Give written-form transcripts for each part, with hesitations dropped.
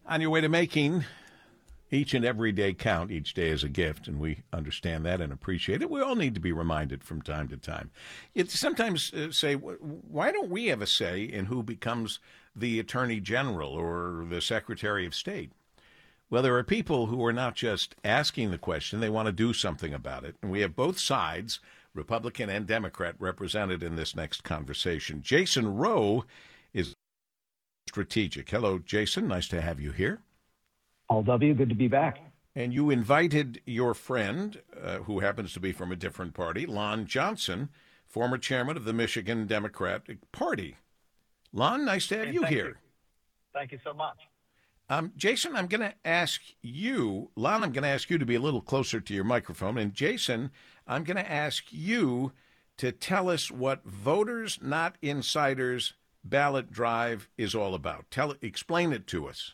On your way to making each and every day count, each day is a gift, and we understand that and appreciate it. We all need to be reminded from time to time. You sometimes say, why don't we have a say in who becomes the Attorney General or the Secretary of State? Well, there are people who are not just asking the question, they want to do something about it. And we have both sides, Republican and Democrat, represented in this next conversation. Jason Rowe is strategic. Hello, Jason. Nice to have you here. Paul W., good to be back. And you invited your friend, who happens to be from a different party, Lon Johnson, former chairman of the Michigan Democratic Party. Lon, nice to have you here. Thank you so much. Jason, I'm going to ask you, Lon, I'm going to ask you to be a little closer to your microphone. And Jason, I'm going to ask you to tell us what Voters Not Insiders ballot drive is all about. Explain it to us.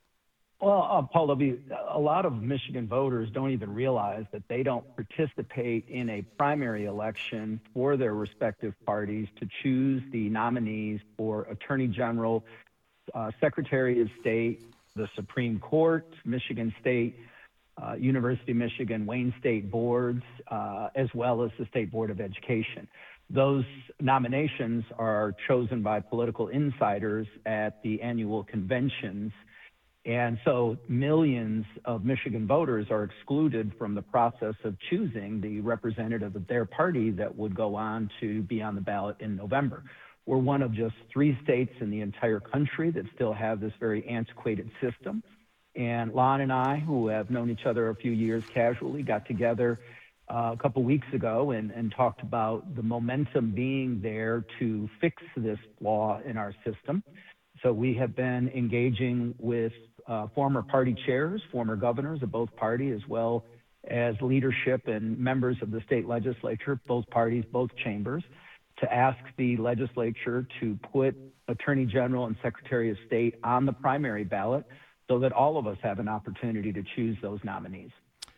Well, Paul W., a lot of Michigan voters don't even realize that they don't participate in a primary election for their respective parties to choose the nominees for Attorney General, Secretary of State, the Supreme Court, Michigan State, University of Michigan, Wayne State boards, as well as the State Board of Education. Those nominations are chosen by political insiders at the annual conventions. And so millions of Michigan voters are excluded from the process of choosing the representative of their party that would go on to be on the ballot in November. We're one of just 3 states in the entire country that still have this very antiquated system. And Lon and I, who have known each other a few years casually, got together a couple weeks ago and talked about the momentum being there to fix this flaw in our system. So we have been engaging with former party chairs, former governors of both parties, as well as leadership and members of the state legislature, both parties, both chambers, to ask the legislature to put Attorney General and Secretary of State on the primary ballot so that all of us have an opportunity to choose those nominees.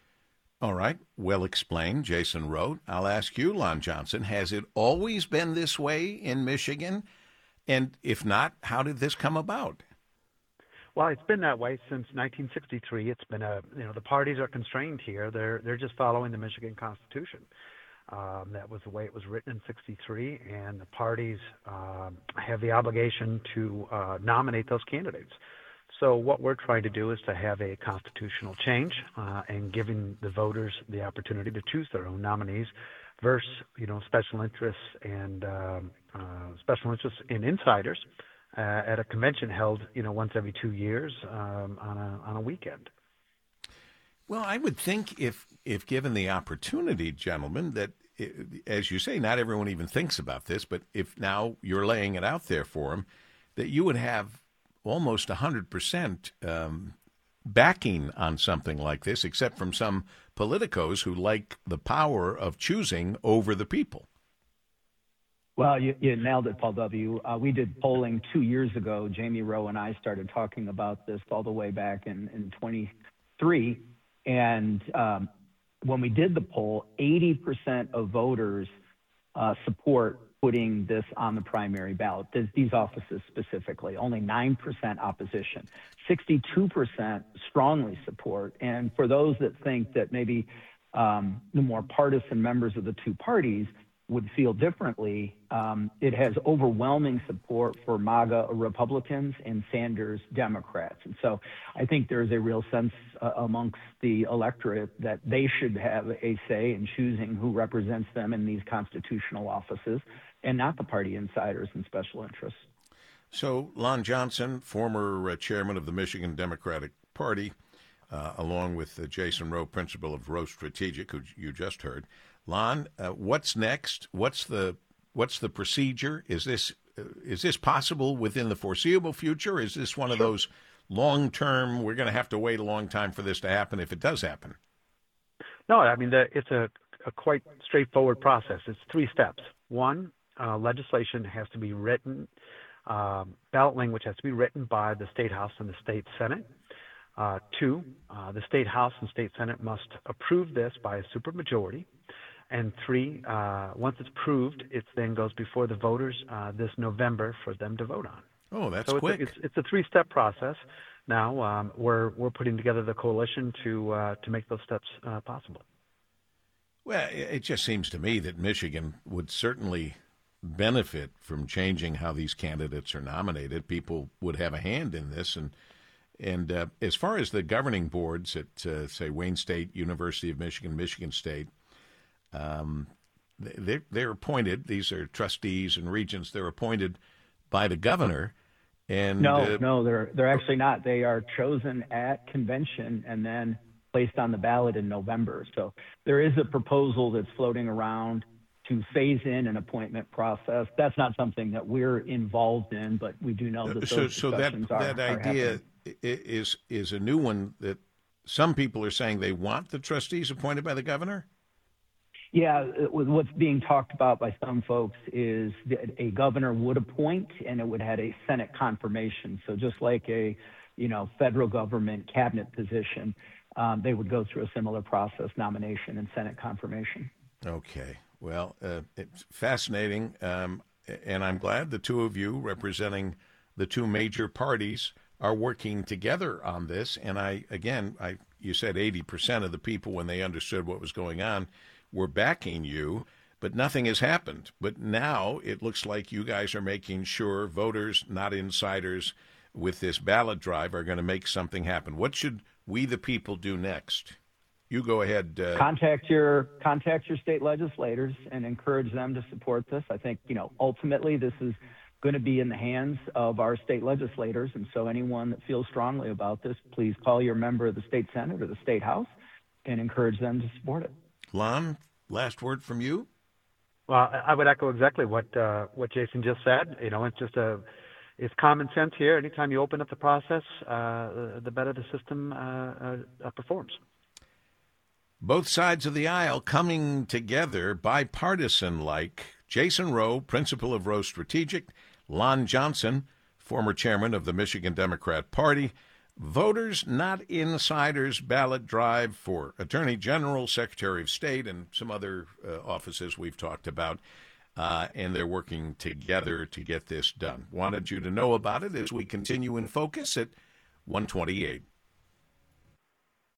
All right. Well explained, Jason Rowe. I'll ask you, Lon Johnson, has it always been this way in Michigan? And if not, how did this come about? Well, it's been that way since 1963. It's been the parties are constrained here. They're just following the Michigan Constitution. That was the way it was written in 63, and the parties have the obligation to nominate those candidates. So what we're trying to do is to have a constitutional change and giving the voters the opportunity to choose their own nominees versus, special interests and special interests in insiders at a convention held, once every 2 years on a weekend. Well, I would think if given the opportunity, gentlemen, that, as you say, not everyone even thinks about this, but if now you're laying it out there for them, that you would have almost 100% backing on something like this, except from some politicos who like the power of choosing over the people. Well, you nailed it, Paul W. We did polling 2 years ago. Jamie Rowe and I started talking about this all the way back in 23. And when we did the poll, 80% of voters support putting this on the primary ballot, these offices specifically. Only 9% opposition. 62% strongly support. And for those that think that maybe the more partisan members of the two parties would feel differently, it has overwhelming support for MAGA Republicans and Sanders Democrats. And so I think there's a real sense amongst the electorate that they should have a say in choosing who represents them in these constitutional offices and not the party insiders and special interests. So Lon Johnson, former chairman of the Michigan Democratic Party, along with Jason Rowe, principal of Rowe Strategic, who you just heard. Lon, what's next? What's the procedure? Is this possible within the foreseeable future? Is this one of those long-term, we're going to have to wait a long time for this to happen if it does happen? No, I mean, it's a quite straightforward process. It's 3 steps. 1, legislation has to be written, ballot language has to be written by the State House and the State Senate. 2, the State House and State Senate must approve this by a supermajority. And 3, once it's approved, it then goes before the voters this November for them to vote on. Oh, that's so quick. It's a 3-step process. now, we're putting together the coalition to make those steps possible. Well, it just seems to me that Michigan would certainly benefit from changing how these candidates are nominated. People would have a hand in this, and as far as the governing boards at say Wayne State, University of Michigan, Michigan State, they're appointed. These are trustees and regents. They're appointed by the governor. And no, they're actually not. They are chosen at convention and then placed on the ballot in November. So there is a proposal that's floating around to phase in an appointment process. That's not something that we're involved in, but we do know that those discussions are idea happening. is a new one that some people are saying they want the trustees appointed by the governor. Yeah, what's being talked about by some folks is that a governor would appoint, and it would have a Senate confirmation. So just like a, federal government cabinet position, they would go through a similar process, nomination and Senate confirmation. Okay. Well, it's fascinating, and I'm glad the two of you representing the two major parties are working together on this. And you said 80% of the people, when they understood what was going on, were backing you, but nothing has happened. But now it looks like you guys are making sure voters, not insiders, with this ballot drive are going to make something happen. What should we, the people, do next? You go ahead. Contact your state legislators and encourage them to support this. I think, ultimately this is going to be in the hands of our state legislators. And so anyone that feels strongly about this, please call your member of the state Senate or the state House and encourage them to support it. Lon, last word from you? Well, I would echo exactly what Jason just said. It's common sense here. Anytime you open up the process, the better the system performs. Both sides of the aisle coming together, bipartisan-like. Jason Rowe, principal of Rowe Strategic, Lon Johnson, former chairman of the Michigan Democrat Party. Voters, not insiders, ballot drive for Attorney General, Secretary of State, and some other offices we've talked about, and they're working together to get this done. Wanted you to know about it as we continue in focus at 1:28.